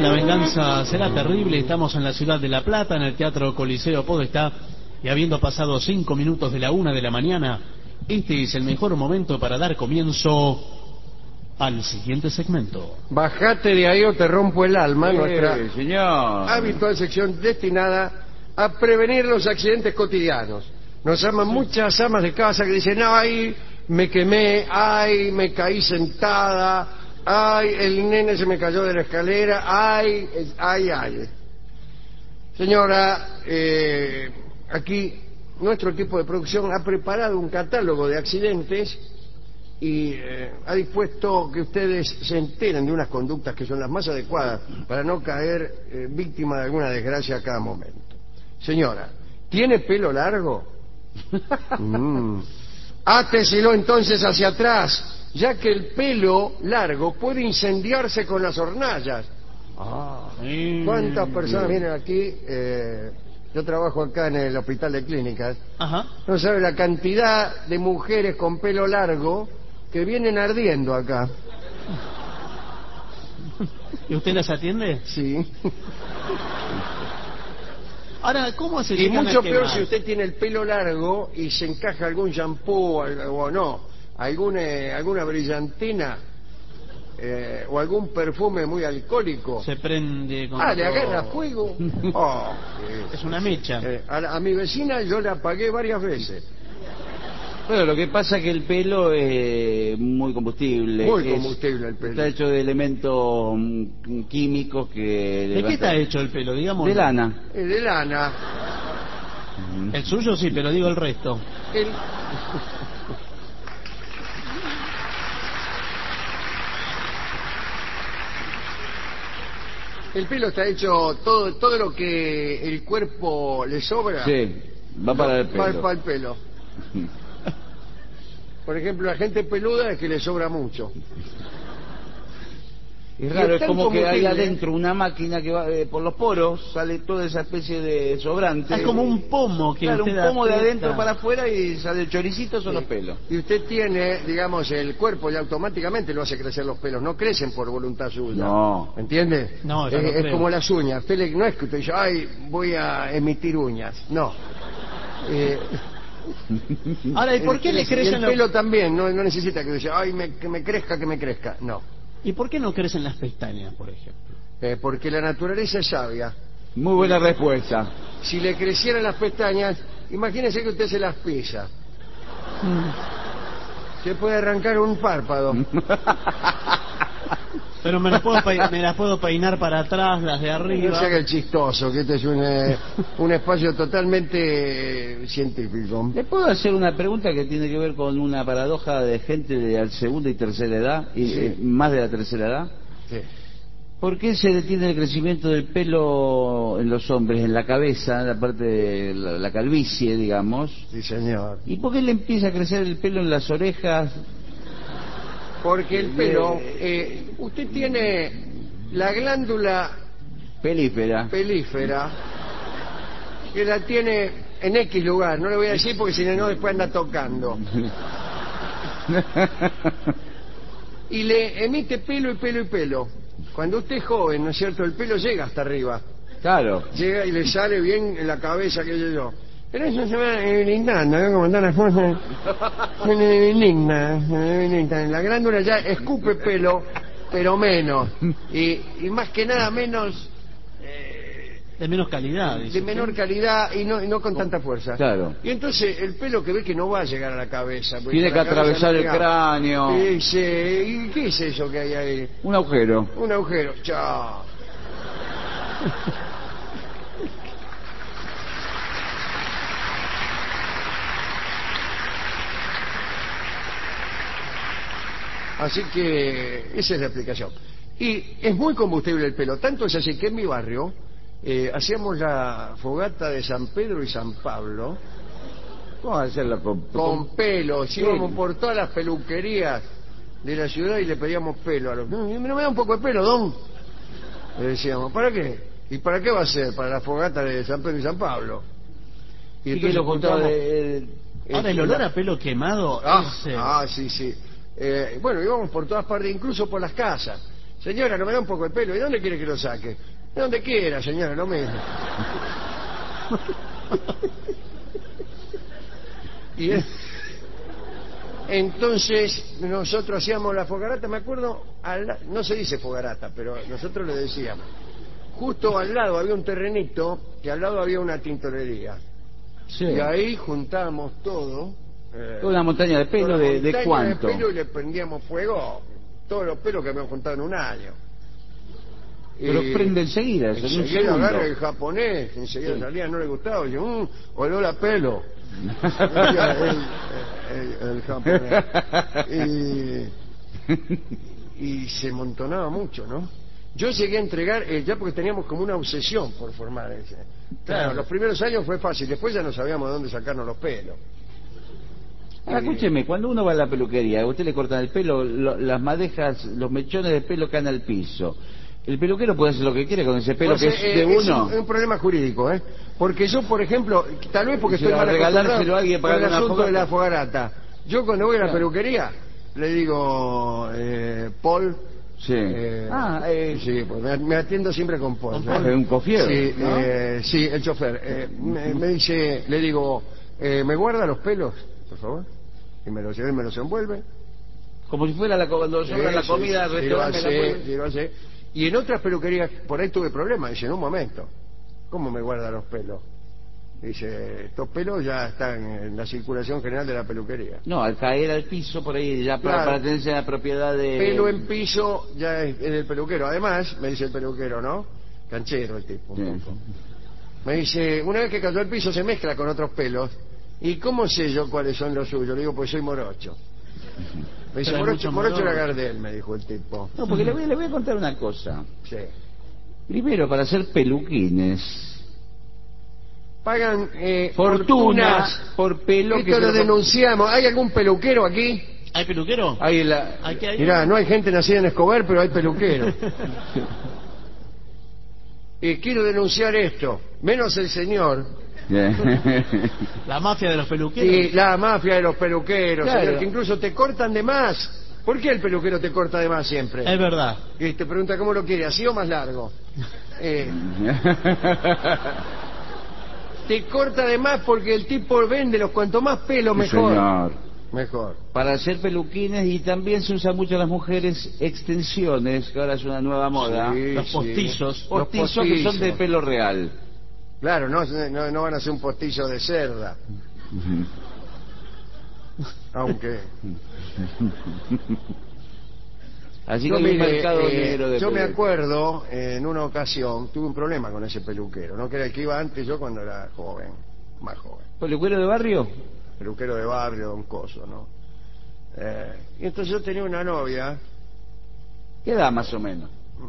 La venganza será terrible. Estamos en la ciudad de La Plata, en el Teatro Coliseo Podestá, y habiendo pasado 5 minutos de la 1 de la mañana, este es el mejor momento para dar comienzo al siguiente segmento. Bajate de ahí o te rompo el alma, nuestra señor. habitual sección destinada a prevenir los accidentes cotidianos. Nos llaman muchas amas de casa que dicen, ay, me quemé, ay, me caí sentada, ay, el nene se me cayó de la escalera, ay, ay. Señora, aquí nuestro equipo de producción ha preparado un catálogo de accidentes y ha dispuesto que ustedes se enteren de unas conductas que son las más adecuadas para no caer víctima de alguna desgracia a cada momento. Señora, ¿tiene pelo largo? Áteselo entonces hacia atrás, ya que el pelo largo puede incendiarse con las hornallas. ¿Cuántas personas vienen aquí? Yo trabajo acá en el hospital de clínicas. Ajá. No sabe la cantidad de mujeres con pelo largo que vienen ardiendo acá. ¿Y usted las atiende? Sí. Ahora, ¿cómo se Y llegan mucho a peor quemar? si usted tiene el pelo largo y se encaja algún shampoo o no, alguna brillantina o algún perfume muy alcohólico. Se prende con Le todo. agarra fuego. Oh, Es una mecha. a mi vecina yo la apagué varias veces. Bueno, lo que pasa es que el pelo es muy combustible. Muy combustible el pelo. Está hecho de elementos químicos que... ¿De qué está hecho el pelo, digamos? De lana. De lana. El suyo sí, pero digo el resto. El pelo está hecho, todo lo que el cuerpo le sobra. Sí, va para el pelo. Va para el pelo. Por ejemplo, la gente peluda es que le sobra mucho. Es raro, es como que hay combustible. adentro una máquina que va por los poros, sale toda esa especie de sobrante. Es como un pomo que Claro, usted un pomo de aprieta. adentro para afuera y sale el choricito, son los pelos. Y usted tiene, digamos, el cuerpo y automáticamente lo hace crecer los pelos. No crecen por voluntad suya. No. ¿Entiende? No, yo no es creo. como las uñas. No es que usted dice, ay, voy a emitir uñas. No. Ahora, ¿y por qué le Y crecen el pelo también, no necesita que diga, ay, que me crezca. No. ¿Y por qué no crecen las pestañas, por ejemplo? Porque la naturaleza es sabia. Muy buena respuesta. Si le crecieran las pestañas, imagínese que usted se las pisa. Se puede arrancar un párpado. Pero me las puedo peinar para atrás, las de No arriba. se haga el chistoso, que este es un espacio totalmente científico. ¿Le puedo hacer una pregunta que tiene que ver con una paradoja de gente de segunda y tercera edad, y Sí. más de la tercera edad? Sí. ¿Por qué se detiene el crecimiento del pelo en los hombres, en la cabeza, en la parte de la calvicie, digamos? Sí, señor. ¿Y por qué le empieza a crecer el pelo en las orejas? Porque el pelo, usted tiene la glándula Pelífera. pelífera, que la tiene en X lugar, no le voy a decir porque si no después anda tocando. Y le emite pelo y pelo y pelo. Cuando usted es joven, ¿no es cierto? El pelo llega hasta arriba. Claro. Llega y le sale bien en la cabeza, qué sé yo. Pero eso se va blindando, ¿no? Como están las cosas. Me indigna. La glándula ya escupe pelo, pero menos. Y más que nada menos... De menos calidad, dice de menor calidad y no con tanta fuerza. Claro. Y entonces el pelo que ve que no va a llegar a la cabeza. porque Tiene que la cabeza atravesar no el llega. cráneo. Y dice, ¿y qué es eso que hay ahí? Un agujero. Un agujero. Chao. Así que esa es la explicación. Y es muy combustible el pelo. Tanto es así que en mi barrio hacíamos la fogata de San Pedro y San Pablo ¿Cómo hacerla con pelos. Íbamos por todas las peluquerías de la ciudad y le pedíamos pelo a los... No me da un poco de pelo, don. Le decíamos, ¿para qué? ¿Y para qué va a ser? Para la fogata de San Pedro y San Pablo. Y que lo juntaba Ahora, el olor a pelo quemado es... Sí. Bueno, íbamos por todas partes, incluso por las casas. Señora, ¿no me da un poco de pelo? ¿Y dónde quiere que lo saque? De donde quiera, señora, lo mismo. Y entonces nosotros hacíamos la fogarata, me acuerdo, no se dice fogarata, pero nosotros le decíamos. Justo al lado había un terrenito, que al lado había una tintorería. Sí. Y ahí juntábamos todo. Una montaña de pelo, toda la ¿de montaña cuánto? de pelo, y le prendíamos fuego todos los pelos que habíamos juntado en un año. Pero prende enseguida, eso, en un enseguida segundo. agarra el japonés, enseguida Sí. salía, no le gustaba, y yo, olor a pelo. Decía el japonés. Y se montonaba mucho, ¿no? Yo llegué a entregar, ya porque teníamos como una obsesión por formar ese. Claro, los primeros años fue fácil, después ya no sabíamos de dónde sacarnos los pelos. Ahora, escúcheme, cuando uno va a la peluquería, a usted le cortan el pelo, las madejas, los mechones de pelo caen al piso. El peluquero puede hacer lo que quiere con ese pelo Pues, que es de uno. Es un problema jurídico, ¿eh? Porque yo, por ejemplo, tal vez porque Si estoy va a mal regalárselo acostumbrado a alguien con para el una asunto de fogata. la fogarata. Yo cuando voy a la Claro. peluquería, le digo, Paul... Sí. sí, pues me atiendo siempre con Paul. ¿Con ¿no? Paul? Un cofiero, Sí, ¿no? sí, el chofer. Me dice, le digo, ¿me guarda los pelos, por favor? Y me los lleva y me los envuelve. Como si fuera cuando sobra la comida del restaurante. Sí, lo hace. Y en otras peluquerías, por ahí tuve problemas. Dice, en un momento, ¿cómo me guarda los pelos? Dice, estos pelos ya están en la circulación general de la peluquería. No, al caer al piso por ahí, ya Claro. para tenerse la propiedad de... Pelo en piso ya es el peluquero. Además, me dice el peluquero, ¿no? Canchero el tipo, un poco. Me dice, una vez que cayó el piso se mezcla con otros pelos. ¿Y cómo sé yo cuáles son los suyos? Le digo, pues soy morocho. Me dice, Pero hay mucho morocho era morocho. Gardel, me dijo el tipo. No, porque le voy a contar una cosa. Sí. Primero, para hacer peluquines, Pagan fortuna fortunas. por pelo que Esto se lo lo- denunciamos. ¿Hay algún peluquero aquí? ¿Hay peluquero? Ahí la... Aquí hay Mirá, uno. no hay gente nacida en Escobar, pero hay peluquero. Y quiero denunciar esto. Menos el señor. La mafia de los peluqueros. Y la mafia de los peluqueros, Claro. señor, que incluso te cortan de más. ¿Por qué el peluquero te corta de más siempre? Es verdad. Y te pregunta cómo lo quiere, así o más largo. Te corta de más porque el tipo vende los cuanto más pelo mejor. Señor. Mejor. Para hacer peluquines, y también se usa mucho en las mujeres extensiones, que ahora es una nueva moda. Sí, Los sí. postizos. Los Postizos que son de postizos. pelo real. Claro, no van a ser un postizo de cerda. Aunque... Así que Yo, hay un mire, mercado negro de yo me pelucas. acuerdo, en una ocasión, tuve un problema con ese peluquero, ¿no? Que era el que iba antes yo cuando era joven, más joven. ¿Peluquero de barrio? Peluquero de barrio, don Coso, ¿no? Y entonces yo tenía una novia, ¿Qué edad más o menos?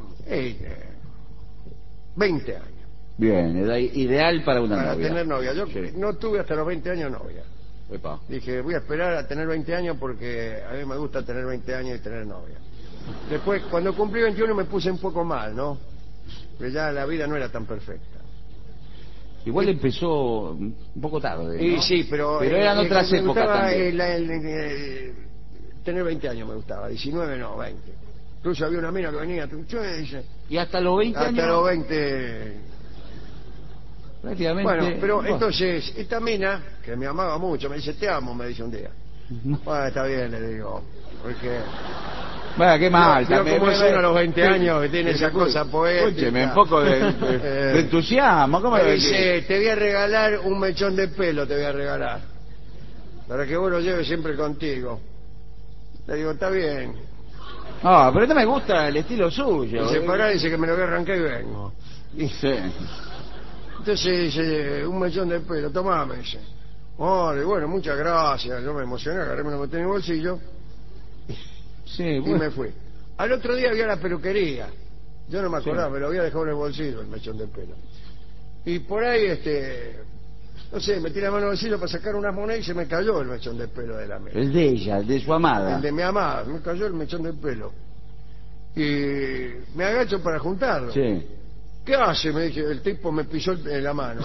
20 años, Bien, edad ideal para una para novia. tener novia. Yo Sí. no tuve hasta los 20 años novia. Epa. Dije, voy a esperar a tener 20 años porque a mí me gusta tener 20 años y tener novia. Después, cuando cumplí 21 me puse un poco mal, ¿no? Porque ya la vida no era tan perfecta. Igual empezó un poco tarde, ¿no? Y sí, pero eran otras me épocas gustaba también. tener 20 años me gustaba, 19 no, 20. Incluso había una mina que venía, me dice, Y hasta los 20 hasta años... los 20... Prácticamente... Bueno, pero Bueno. entonces, esta mina, que me amaba mucho, me dice, te amo, me dice un día. Bueno, está bien, le digo, porque... Bueno, qué mal. Vio también, cómo es uno a los 20 años que tiene esa escuche, cosa poética. Escúcheme, un poco de entusiasmo. ¿Cómo Me le dice, te voy a regalar un mechón de pelo, te voy a regalar. Para que vos lo lleves siempre contigo. Le digo, está bien. No, pero no me gusta el estilo suyo. Dice, pará, dice que me lo voy a arrancar y vengo. Y Sí. entonces dice, un mechón de pelo, tomá, me dice. Vale, bueno, muchas gracias. Yo me emocioné, agarré, me lo metí en el bolsillo Sí, y bueno. me fui. Al otro día había la peluquería. Yo no me acordaba, Sí. me lo había dejado en el bolsillo, el mechón de pelo. Y por ahí, no sé, metí la mano en el bolsillo para sacar unas monedas y se me cayó el mechón de pelo de la mesa. El de ella, el de su amada. El de mi amada, me cayó el mechón de pelo. Y me agacho para juntarlo. Sí. ¿Qué hace? Me dije, el tipo me pisó la mano.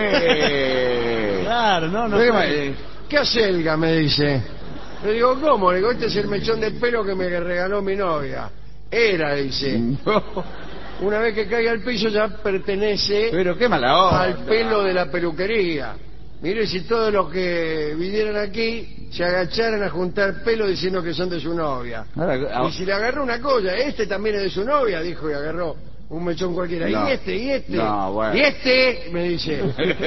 Claro, no. ¿Qué acelga? Me dice. Le digo, ¿cómo? Le digo, este es el mechón de pelo que me regaló mi novia. Era, dice. Una vez que caiga al piso ya pertenece Pero qué mala onda. al pelo de la peluquería. Mire, si todos los que vinieran aquí se agacharan a juntar pelo diciendo que son de su novia. Ahora, Y si le agarró una colla, este también es de su novia, dijo, y agarró un mechón cualquiera. No. Y este, No, bueno. y este, me dice.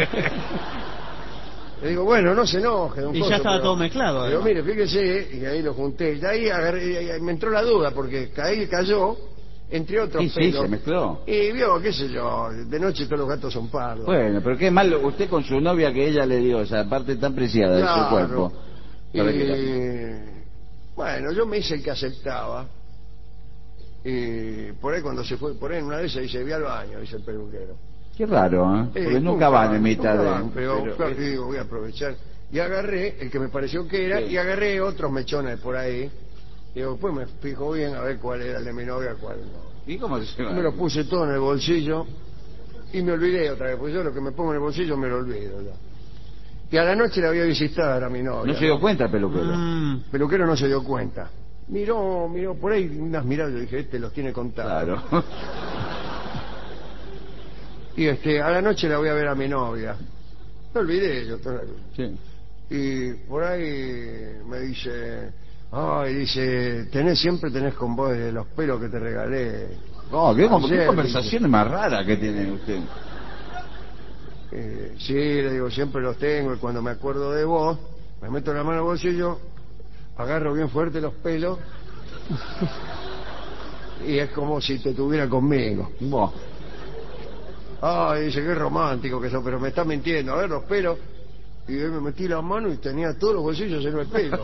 Le digo, bueno, no se enoje, don Y ya Coso, estaba pero- todo mezclado, Pero además. mire, fíjese, y ahí lo junté. Y ahí me entró la duda, porque cayó, entre otros Sí, sí, pelos. se mezcló. Y vio, qué sé yo, de noche todos los gatos son pardos. Bueno, pero qué mal usted con su novia que ella le dio esa parte tan preciada de su Claro. cuerpo. Para que Bueno, yo me hice el que aceptaba. Y por ahí cuando se fue, por ahí en una de esas dice, voy al baño, dice el peluquero. Qué raro, ¿eh? Porque nunca van en mitad nunca de... van, pero claro, y digo, voy a aprovechar. Y agarré el que me pareció que era, Sí. y agarré otros mechones por ahí. Y digo, después me fijo bien a ver cuál era el de mi novia, cuál no. ¿Y cómo se va? Me lo puse todo en el bolsillo y me olvidé otra vez, porque yo lo que me pongo en el bolsillo me lo olvido ya. Y a la noche la voy a visitar a mi novia. No se dio cuenta el peluquero. El peluquero no se dio cuenta. Miró por ahí unas miradas, yo dije, este los tiene contados. Claro. Y a la noche la voy a ver a mi novia. Me olvidé yo. Sí. Y por ahí me dice, dice, siempre tenés con vos los pelos que te regalé. No, qué Ayer, conversaciones más raras que tiene usted. Sí, le digo, siempre los tengo y cuando me acuerdo de vos, me meto la mano en el bolsillo, agarro bien fuerte los pelos y es como si te tuviera conmigo. Buah. Dice, qué romántico que sos, pero me está mintiendo. A ver los pelos. Y ahí me metí la mano y tenía todos los bolsillos llenos de pelo.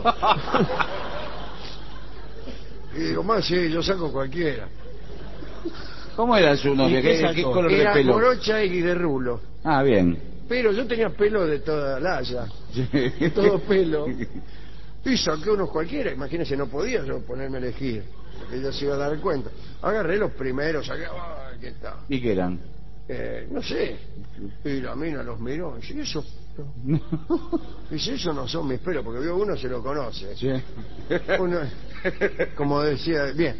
Y digo, más sí, yo saco cualquiera. ¿Cómo era su novia? ¿Y qué ¿Qué sacó? color de Era pelo? morocha y de rulo. Ah, bien. Pero yo tenía pelo de toda la haya. Todo pelo. Y saqué unos cualquiera. Imagínese, no podía yo ponerme a elegir. Porque ella se iba a dar cuenta. Agarré los primeros, saqué, ¿qué tal? ¿Y qué eran? No sé. Y la mina los miró. Y dice, eso. Dice, eso no son mis pelos, porque vio uno se lo conoce. Sí. Uno, como decía, bien.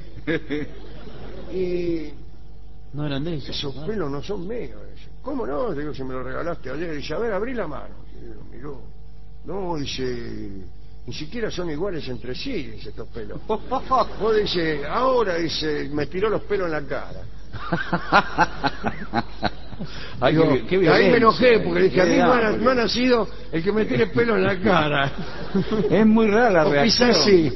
Y No eran de ellos. esos ¿no? pelos no son míos. Dice, ¿cómo no? Digo, si me lo regalaste ayer. Dice, a ver, abrí la mano. Y lo miró. No, dice, ni siquiera son iguales entre sí, dice, estos pelos. Vos dice, ahora, dice, me tiró los pelos en la cara. Ay, Digo, qué y ahí me enojé violencia, porque dije, a mí qué no ha nacido el que me tire pelo en la cara. Es muy rara la O reacción. quizás sí.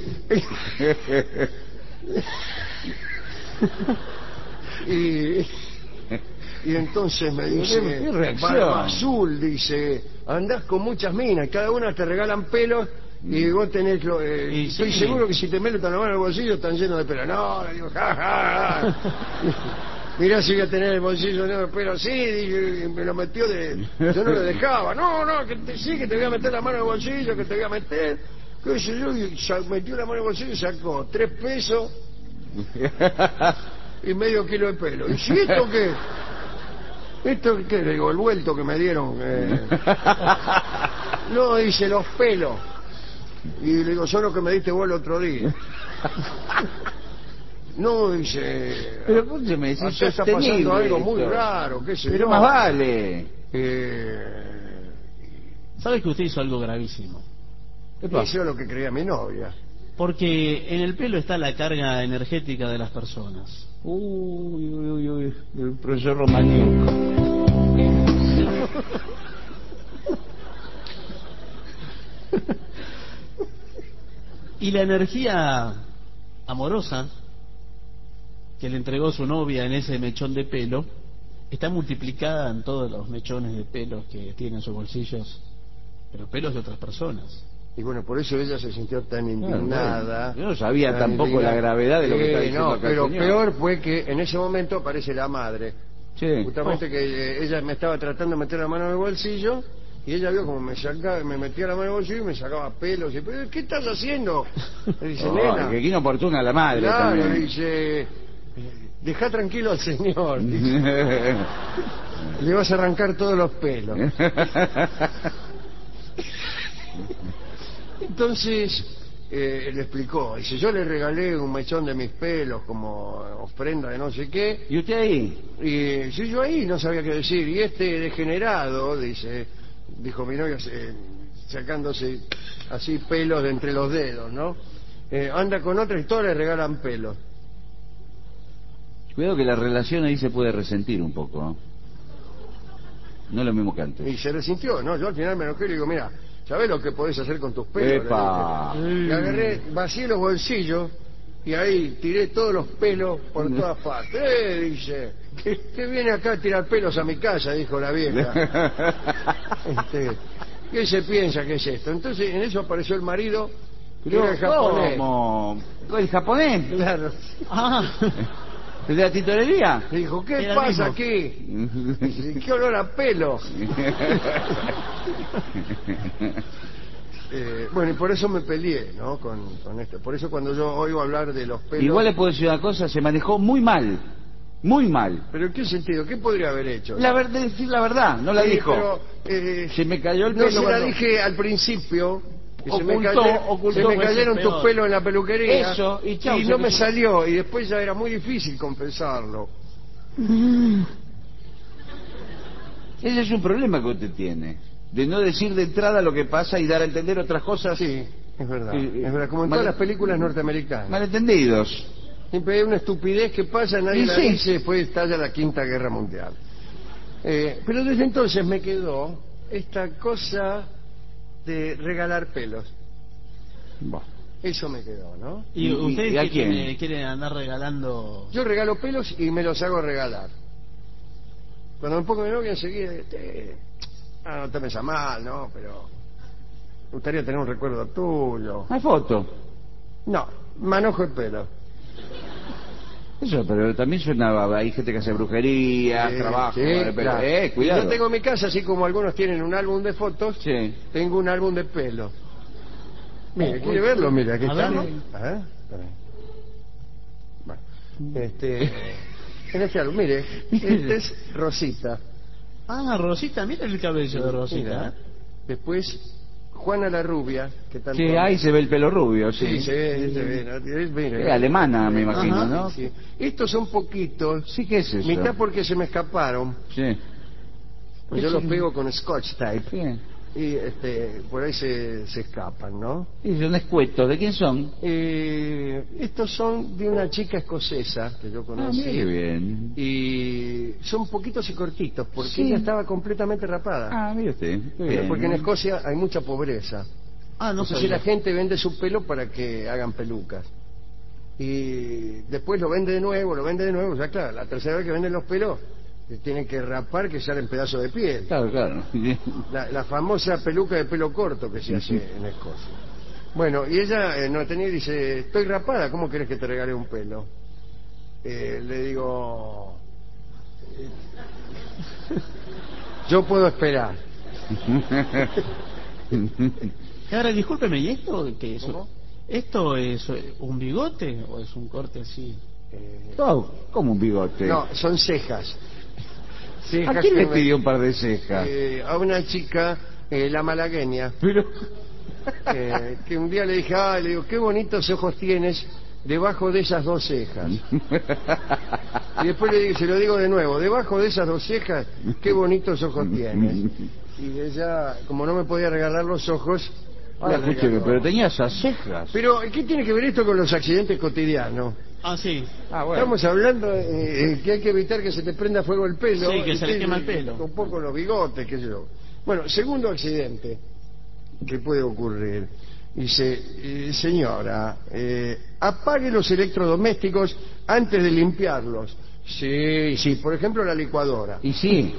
Y entonces me dice, ¿Qué reacción? Barba Azul, dice, andás con muchas minas, cada una te regalan pelos y vos tenés, Y estoy sí. seguro que si te metes la mano en el bolsillo están llenos de pelo. No, le digo, ja, ja, ja. Mirá si voy a tener el bolsillo lleno de pelo. Sí, dije, y me lo metió yo no lo dejaba. No, sí, que te voy a meter la mano en el bolsillo, que te voy a meter. ¿Qué sé yo? Y metió la mano en el bolsillo y sacó 3 pesos y medio kilo de pelo. ¿Y si esto qué? ¿Esto qué? Le digo, el vuelto que me dieron. No, dice, los pelos. Y le digo, son los que me diste vos el otro día. No, dice... Pero escúcheme, si acá es está pasando sostenible algo muy esto. raro, qué sé Pero yo. más vale. ¿Sabe que usted hizo algo gravísimo? ¿Qué pasa? Eso es lo que creía mi novia. Porque en el pelo está la carga energética de las personas. Uy, el profesor Romaniuk. Y la energía amorosa que le entregó su novia en ese mechón de pelo está multiplicada en todos los mechones de pelos que tiene en sus bolsillos, pero pelos de otras personas. Y bueno, por eso ella se sintió tan indignada. Yo no sabía tan tampoco indignada. la gravedad de lo que está diciendo No, acá el pero señor. peor fue que en ese momento aparece la madre. Sí. Justamente que ella me estaba tratando de meter la mano en el bolsillo y ella vio como me metía la mano en el bolsillo y me sacaba pelos. Y, ¿pero qué estás haciendo? Le dice, Oh, nena. que inoportuna la madre Claro, le también. dice, deja tranquilo al señor. Dice, le vas a arrancar todos los pelos. Entonces, le explicó, dice, yo le regalé un mechón de mis pelos como ofrenda de no sé qué, ¿Y usted ahí? y si yo ahí no sabía qué decir, y este degenerado, dijo mi novia, sacándose así pelos de entre los dedos, ¿no? Anda con otra y todos le regalan pelos. Cuidado que la relación ahí se puede resentir un poco, ¿no? No es lo mismo que antes. Y se resintió, ¿no? Yo al final me enojé y le digo, mira, ¿sabés lo que podés hacer con tus pelos? ¡Epa! Le dije. Y agarré, vacié los bolsillos y ahí tiré todos los pelos por todas partes. Dice, ¿qué viene acá a tirar pelos a mi casa? Dijo la vieja. ¿Qué se piensa que es esto? Entonces en eso apareció el marido, que era el japonés. ¿Cómo? ¿El japonés? Claro. Ah, ¿El de la tintorería? Le dijo, ¿qué Era el pasa mismo. aquí? Dice, ¿qué olor a pelo? Bueno, y por eso me peleé, ¿no? Con esto. Por eso cuando yo oigo hablar de los pelos... Igual le puedo decir una cosa, se manejó muy mal. Muy mal. ¿Pero en qué sentido? ¿Qué podría haber hecho? Decir la verdad, no la Sí, dijo. pero, Se me cayó el no pelo se la cuando- dije al principio. Que Ocultó, se me pues, cayeron es tus peor. pelos en la peluquería. Eso, y chau, se no me- me salió. Y después ya era muy difícil confesarlo. Ese es un problema que usted tiene. De no decir de entrada lo que pasa y dar a entender otras cosas. Sí, es verdad. Sí, Es verdad. Como en mal- todas las películas norteamericanas. Malentendidos. Siempre hay una estupidez que pasa, nadie Y la sí. dice, después estalla la Quinta Guerra Mundial. Pero desde entonces me quedó esta cosa de regalar pelos. Bueno. Eso me quedó, ¿no? ¿y ustedes y a qué quién? quieren andar regalando? Yo regalo pelos y me los hago regalar. Cuando me pongo mi novia enseguida, no te pensás mal, ¿no? Pero me gustaría tener un recuerdo tuyo. Hay foto. No, manojo el pelo. Eso, pero también suena, hay gente que hace brujería, Sí, trabajo, sí, pero, claro. cuidado. Y yo tengo en mi casa, así como algunos tienen un álbum de fotos, Sí. tengo un álbum de pelo. Mire, ¿quiere verlo? Mira, aquí A está. ver. Espera. Bueno, en este álbum, mire, este es Rosita. Ah, Rosita, mira el cabello de Rosita. Mira. ¿eh? Después, Juana la Rubia, que tanto... Sí, ahí se ve el pelo rubio, sí. Sí, se ve, ¿no? Mire. Es alemana, me imagino, Ajá. ¿no? Sí. Estos son poquitos, Sí, ¿qué es eso? mitad porque se me escaparon, Sí. pues yo los pego con Scotch Tape. Bien. Y por ahí se escapan, ¿no? Y son escuetos, ¿de quién son? Estos son de una chica escocesa que yo Ah, conocí. mire bien. Y son poquitos y cortitos, porque Sí. ella estaba completamente rapada. Ah, mire usted. Muy bien. Porque en Escocia hay mucha pobreza. Ah, no Entonces sabía. la gente vende su pelo para que hagan pelucas. Y después lo vende de nuevo, o sea, claro, la tercera vez que venden los pelos, tienen que rapar que salen pedazos de piel. Claro, claro. La famosa peluca de pelo corto que se hace en Escocia. Bueno, y ella no tenía y dice, estoy rapada, ¿cómo querés que te regale un pelo? Le digo, yo puedo esperar. Y ahora, discúlpeme, ¿y esto qué es? ¿Cómo? ¿Esto es un bigote o es un corte así? Oh, como un bigote. No, son cejas. Cejas ¿A quién que le me- pidió un par de cejas? a una chica, la malagueña, Pero... que un día le dije, le digo, qué bonitos ojos tienes debajo de esas dos cejas. Y después le digo, se lo digo de nuevo, debajo de esas dos cejas, qué bonitos ojos tienes. Y ella, como no me podía regalar los ojos, Ahora, me escúcheme, regaló. pero tenía esas cejas. Pero, ¿qué tiene que ver esto con los accidentes cotidianos? Ah, sí. Ah, Estamos hablando que hay que evitar que se te prenda fuego el pelo. Sí, que se le y quema el pelo. Un poco los bigotes, qué sé yo. Bueno, segundo accidente que puede ocurrir. Dice, señora, apague los electrodomésticos antes de limpiarlos. Sí, por ejemplo la licuadora. Y sí.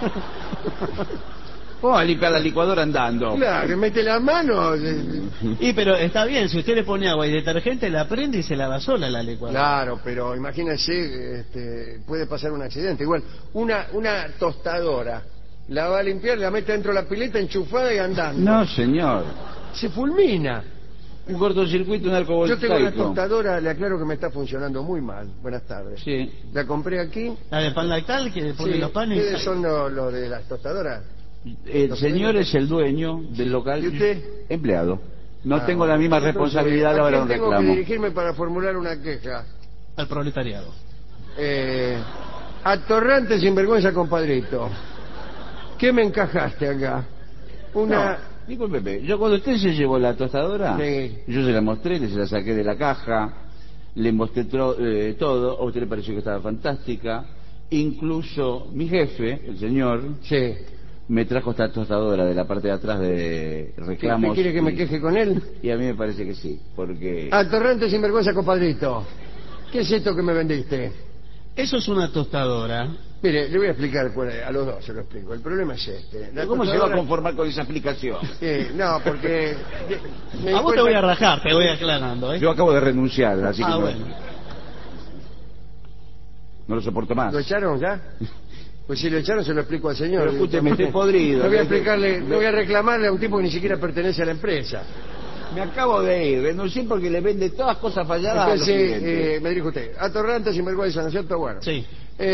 ¿Cómo va a limpiar la licuadora andando? Claro, que mete la mano. Y pero está bien, si usted le pone agua y detergente, la prende y se lava sola la licuadora. Claro, pero imagínese, puede pasar un accidente. Igual, una tostadora la va a limpiar, la mete dentro de la pileta enchufada y andando. No, señor. Se fulmina. Un cortocircuito, un arco Yo tengo una voltaico. tostadora, le aclaro que me está funcionando muy mal. Buenas tardes. Sí. La compré aquí. La de pan lactal, que le pone Sí, los panes. ¿ustedes son los de las tostadoras? El señor es el dueño del local. ¿Y usted? Empleado. No tengo la misma responsabilidad a la hora de un tengo que reclamo. dirigirme para formular una queja. Al proletariado. Atorrante sinvergüenza, compadrito. ¿Qué me encajaste acá? No, discúlpeme, yo cuando usted se llevó la tostadora, Sí. yo se la mostré, se la saqué de la caja, le mostré todo, a usted le pareció que estaba fantástica, incluso mi jefe, el señor, Sí. me trajo esta tostadora de la parte de atrás de reclamos. ¿Me quiere que me queje con él? Y a mí me parece que sí, porque... Atorrante sinvergüenza, compadrito. ¿Qué es esto que me vendiste? Eso es una tostadora. Mire, le voy a explicar, a los dos se lo explico. El problema es este. La ¿Cómo se va a tostadora- conformar con esa explicación? No, porque... me di A vos te cuenta- voy a rajar, te voy aclarando, ¿eh? Yo acabo de renunciar, así que no, Bueno. no lo soporto más. ¿Lo echaron ya? Pues si lo echaron se lo explico al señor. Pero escúcheme, estoy podrido. No voy a explicarle, no voy a reclamarle a un tipo que ni siquiera pertenece a la empresa. Me acabo de ir, renuncié porque le vende todas cosas falladas a los Entonces, clientes. me dirijo a usted. Atorrante sinvergüenza, ¿no es cierto? Bueno. Sí.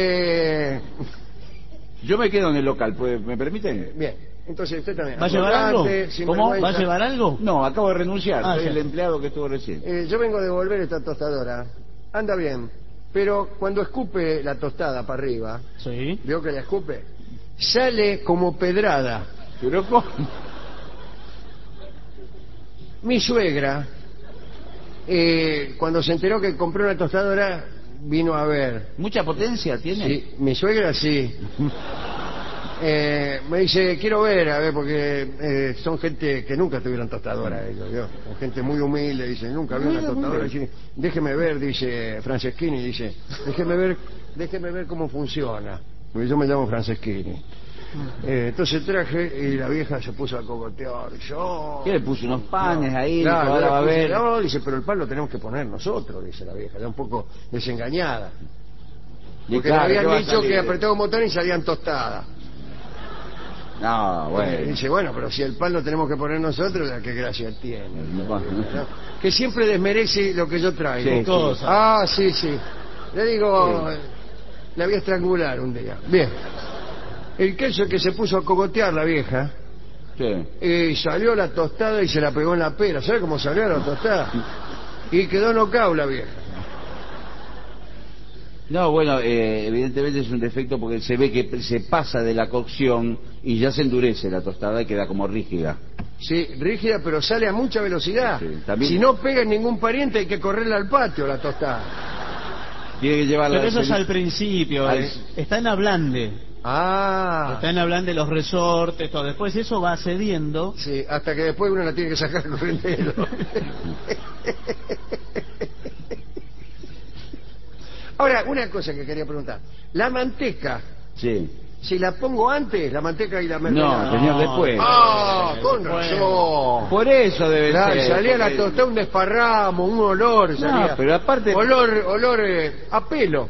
Yo me quedo en el local, pues, ¿me permiten? Bien. Entonces usted también. ¿Va a llevar algo? Atorrante, ¿Cómo? ¿Va a sinvergüenza. llevar algo? No, acabo de renunciar, Ah, soy ya. el empleado que estuvo recién. Yo vengo a devolver esta tostadora. Anda bien. Pero cuando escupe la tostada para arriba, Sí. ¿vio que la escupe? Sale como pedrada. Pero ¿cómo? Mi suegra, cuando se enteró que compré una tostadora, vino a ver. ¿Mucha potencia tiene? Sí, mi suegra sí. Me dice, quiero ver, a ver, porque son gente que nunca tuvieron tostadora, ellos, ¿vio? Son gente muy humilde, dice, nunca vi una tostadora. Dice, déjeme ver, dice Franceschini, dice, déjeme ver cómo funciona. Porque yo me llamo Franceschini. Entonces traje y la vieja se puso a cogotear. Y yo, ¿Qué le puso unos panes ahí? claro, Ahora yo va a le puse, ver. no, dice, pero el pan lo tenemos que poner nosotros, dice la vieja, ya un poco desengañada. Y Porque claro, le ¿qué habían va a dicho salir? que apretaba un botón y salían tostadas. No, bueno. Dice, bueno, pero si el pan lo tenemos que poner nosotros, ¿qué gracia tiene? Bueno. ¿No? Que siempre desmerece lo que yo traigo. Sí, Cosa. Ah, sí, sí. Le digo, la voy a estrangular un día. Bien. El caso es que se puso a cogotear la vieja Sí. y salió la tostada y se la pegó en la pera. ¿Sabe cómo salió la tostada? Y quedó nocao la vieja. No, bueno, evidentemente es un defecto porque se ve que se pasa de la cocción y ya se endurece la tostada y queda como rígida. Sí, rígida, pero sale a mucha velocidad. Sí, también- Si no pega en ningún pariente, hay que correrla al patio, la tostada. Tiene que llevarla Pero eso es al- al principio. al- Está en ablande. Ah, Está en ablande los resortes, todo. Después eso va cediendo. sí, hasta que después uno la tiene que sacar corrientero. Ahora, una cosa que quería preguntar. La manteca, Sí. si la pongo antes, la manteca y la mermelada. No, señor, después. Ah, con Después. razón. Por eso debe Claro, ser. salía la porque- tostada un desparramo, un olor, salía. pero aparte- Olor a pelo.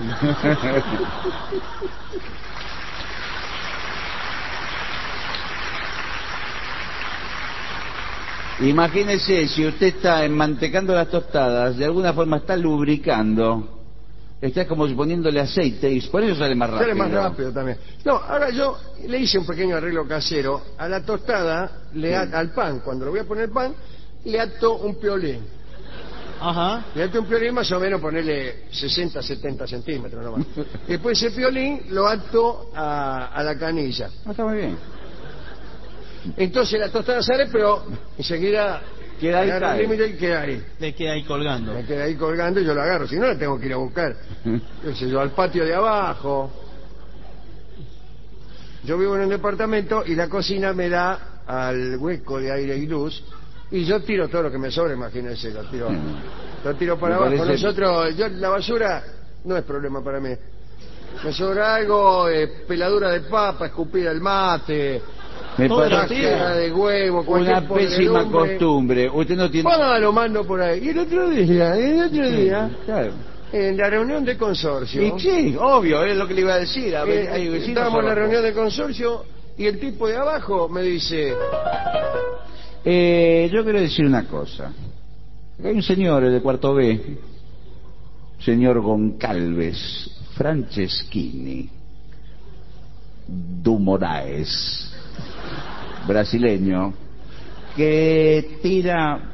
Imagínese, si usted está enmantecando las tostadas, de alguna forma está lubricando, está como poniéndole aceite y por eso sale más rápido. Sale más rápido también. No, ahora yo le hice un pequeño arreglo casero. A la tostada, al pan, cuando lo voy a poner pan, le ato un piolín. Ajá. Le ato un piolín más o menos ponerle 60, 70 centímetros nomás. Después ese piolín lo ato a la canilla. Ah, está muy bien. Entonces la tostada sale, pero enseguida Queda ahí, agarra el cae. límite y queda ahí. Le queda ahí colgando. Me queda ahí colgando y yo lo agarro. Si no, la tengo que ir a buscar, qué sé yo, al patio de abajo. Yo vivo en un departamento y la cocina me da al hueco de aire y luz y yo tiro todo lo que me sobra, imagínense, lo tiro para Me abajo. parece- Nosotros, la basura no es problema para mí. Me sobra algo, peladura de papa, escupida el mate, Me Todo lo parece tira. cáscara de huevo, cualquier una pésima podredumbre. costumbre. Usted no tiene... Ah, lo mando por ahí. Y el otro día, Claro. en la reunión de consorcio, Y sí, obvio, es lo que le iba a decir. A ver, hay vecinos estábamos en la abajo. reunión de consorcio y el tipo de abajo me dice, Yo quiero decir una cosa. Hay un señor de cuarto B, señor Goncalves Franceschini du Moraes, brasileño, que tira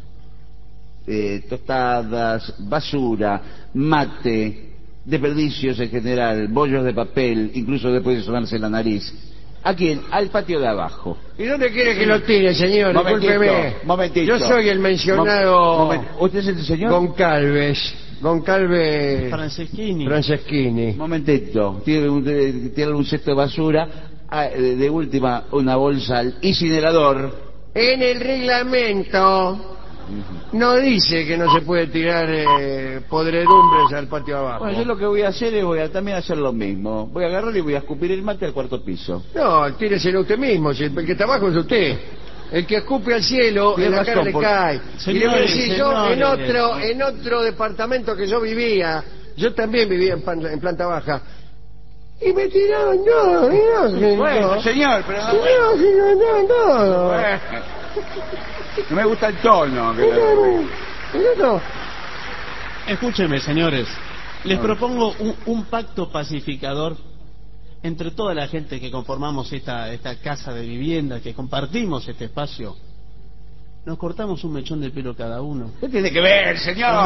tostadas, basura, mate, desperdicios en general, bollos de papel, incluso después de sonarse la nariz. ¿A quién? Al patio de abajo. ¿Y dónde quiere que lo tire, señor? Discúlpeme. Momentito. Yo soy el mencionado ¿Usted es el señor? Goncalves. Franceschini. Franceschini. Momentito. Tiene un cesto de basura, de última una bolsa al incinerador. En el reglamento no dice que no se puede tirar podredumbres al patio abajo. Bueno, yo lo que voy a hacer es voy a también hacer lo mismo. Voy a agarrar y voy a escupir el mate al cuarto piso. No, tíreselo usted mismo, si el que está abajo es usted. El que escupe al cielo, en la cara le cae. Y le voy a decir, yo en otro departamento que yo vivía, yo también vivía en planta baja, y me tiraban, Bueno, señor, pero no. no me gusta el tono. Escúcheme, señores. Les propongo un pacto pacificador entre toda la gente que conformamos esta casa de vivienda, que compartimos este espacio. Nos cortamos un mechón de pelo cada uno. ¿Qué tiene que ver, señor?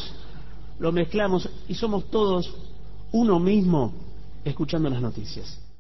Lo mezclamos y somos todos uno mismo escuchando las noticias.